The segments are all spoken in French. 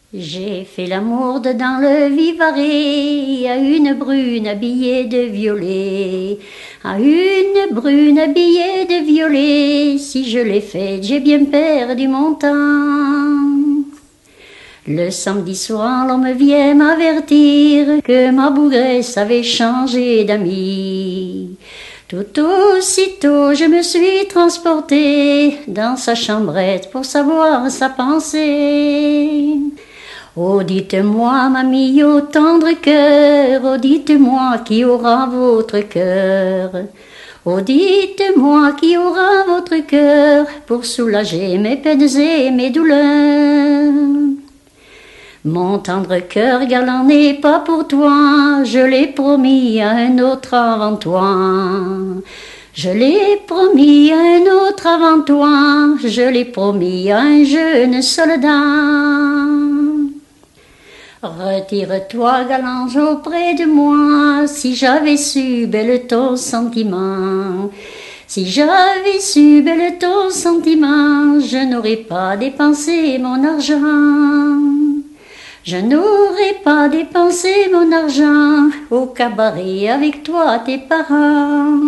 J'ai fait l'amour dans le Vivarais à une brune habillée de violet, à une brune habillée de violet. Si je l'ai faite, j'ai bien perdu mon temps. Le samedi soir, l'on me vient m'avertir que ma bougresse avait changé d'ami. Tout aussitôt, je me suis transportée dans sa chambrette pour savoir sa pensée. Oh, dites-moi, mamie, au tendre cœur, oh, dites-moi qui aura votre cœur. Oh, dites-moi qui aura votre cœur pour soulager mes peines et mes douleurs. Mon tendre cœur galant n'est pas pour toi, je l'ai promis à un autre avant toi. Je l'ai promis à un autre avant toi, je l'ai promis à un jeune soldat. Retire-toi, galant, auprès de moi, si j'avais su, belle, ton sentiment. Si j'avais su, belle, ton sentiment, je n'aurais pas dépensé mon argent. Je n'aurais pas dépensé mon argent au cabaret avec toi, tes parents.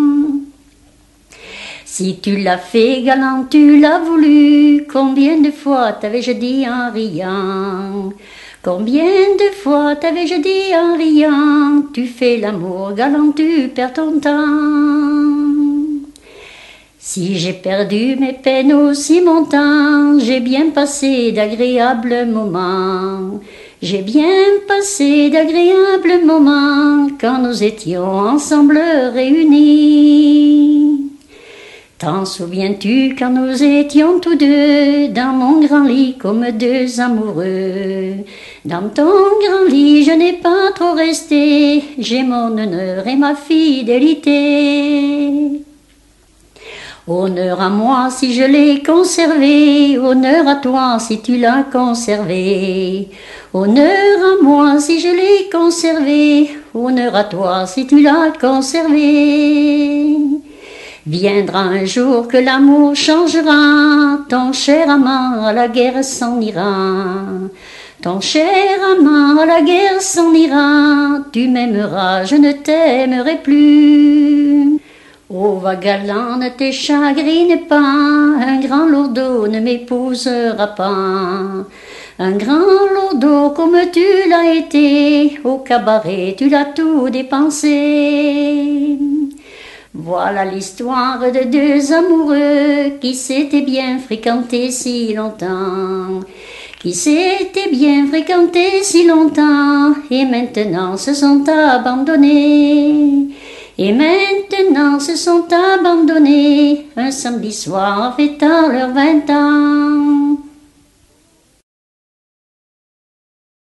Si tu l'as fait, galant, tu l'as voulu, combien de fois t'avais-je dit en riant? Combien de fois t'avais-je dit en riant? Tu fais l'amour, galant, tu perds ton temps. Si j'ai perdu mes peines aussi mon temps, j'ai bien passé d'agréables moments. J'ai bien passé d'agréables moments quand nous étions ensemble réunis. T'en souviens-tu quand nous étions tous deux dans mon grand lit comme deux amoureux? Dans ton grand lit je n'ai pas trop resté, j'ai mon honneur et ma fidélité. Honneur à moi si je l'ai conservé, honneur à toi si tu l'as conservé. Honneur à moi si je l'ai conservé, honneur à toi si tu l'as conservé. Viendra un jour que l'amour changera, ton cher amant à la guerre s'en ira. Ton cher amant à la guerre s'en ira, tu m'aimeras, je ne t'aimerai plus. Oh, va galant, ne te chagrine pas, un grand lourdeau ne m'épousera pas. Un grand lourdeau comme tu l'as été, au cabaret tu l'as tout dépensé. Voilà l'histoire de deux amoureux qui s'étaient bien fréquentés si longtemps. Qui s'étaient bien fréquentés si longtemps et maintenant se sont abandonnés. Et maintenant se sont abandonnés un samedi soir fêtant leurs 20 ans.